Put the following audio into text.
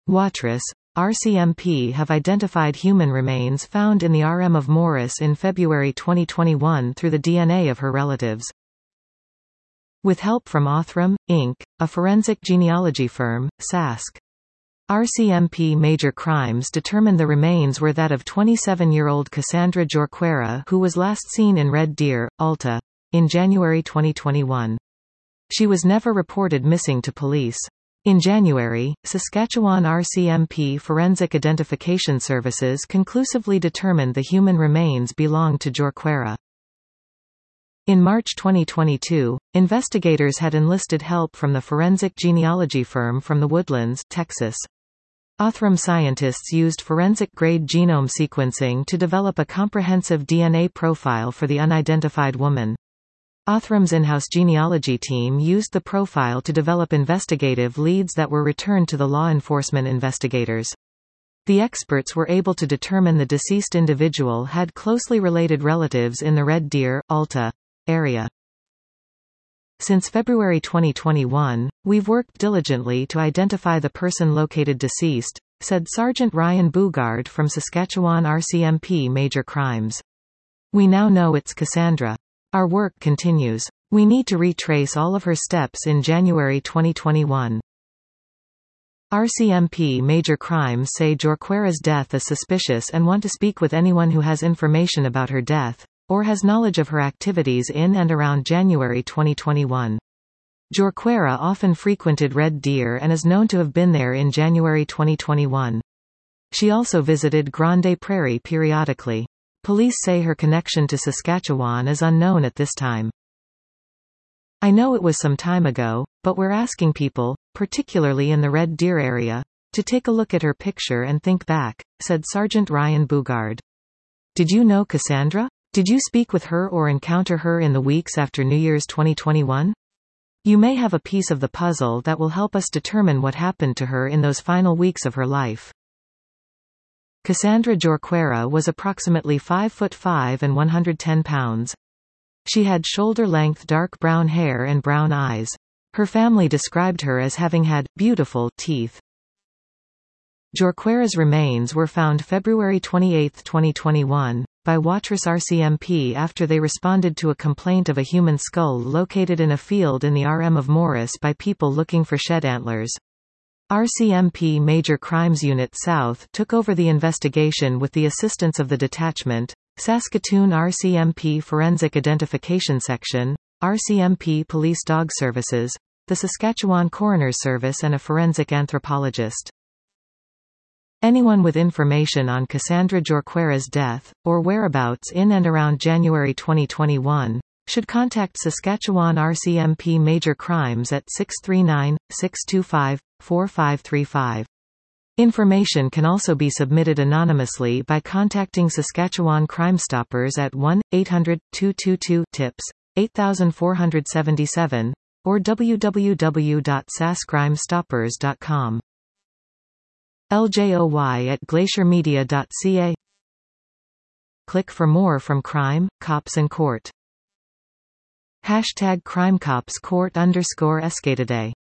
Watrous, RCMP have identified human remains found in the RM of Morris in February 2021 through the DNA of her relatives. With help from Othram, Inc., a forensic genealogy firm, Sask. RCMP Major Crimes determined the remains were that of 27-year-old Cassandra Jorquera, who was last seen in Red Deer, Alta, in January 2021. She was never reported missing to police. In January, Saskatchewan RCMP Forensic Identification Services conclusively determined the human remains belonged to Jorquera. In March 2022, investigators had enlisted help from the forensic genealogy firm from the Woodlands, Texas. Othram scientists used forensic-grade genome sequencing to develop a comprehensive DNA profile for the unidentified woman. Othram's in-house genealogy team used the profile to develop investigative leads that were returned to the law enforcement investigators. The experts were able to determine the deceased individual had closely related relatives in the Red Deer, Alta area. Since February 2021, we've worked diligently to identify the person located deceased, said Sergeant Ryan Bugard from Saskatchewan RCMP Major Crimes. We now know it's Cassandra. Our work continues. We need to retrace all of her steps in January 2021. RCMP Major Crimes say Jorquera's death is suspicious and want to speak with anyone who has information about her death, or has knowledge of her activities in and around January 2021. Jorquera often frequented Red Deer and is known to have been there in January 2021. She also visited Grande Prairie periodically. Police say her connection to Saskatchewan is unknown at this time. I know it was some time ago, but we're asking people, particularly in the Red Deer area, to take a look at her picture and think back, said Sergeant Ryan Bugard. Did you know Cassandra? Did you speak with her or encounter her in the weeks after New Year's 2021? You may have a piece of the puzzle that will help us determine what happened to her in those final weeks of her life. Cassandra Jorquera was approximately 5'5" and 110 pounds. She had shoulder-length dark brown hair and brown eyes. Her family described her as having had beautiful teeth. Jorquera's remains were found February 28, 2021, by Watrous RCMP after they responded to a complaint of a human skull located in a field in the RM of Morris by people looking for shed antlers. RCMP Major Crimes Unit South took over the investigation with the assistance of the detachment, Saskatoon RCMP Forensic Identification Section, RCMP Police Dog Services, the Saskatchewan Coroner's Service and a forensic anthropologist. Anyone with information on Cassandra Jorquera's death, or whereabouts in and around January 2021, should contact Saskatchewan RCMP Major Crimes at 639-625-4535. Information can also be submitted anonymously by contacting Saskatchewan Crime Stoppers at 1-800-222-TIPS, 8477, or www.saskcrimestoppers.com. LJOY@glaciermedia.ca. Click for more from Crime, Cops and Court. #CrimeCopsCourt_Escatoday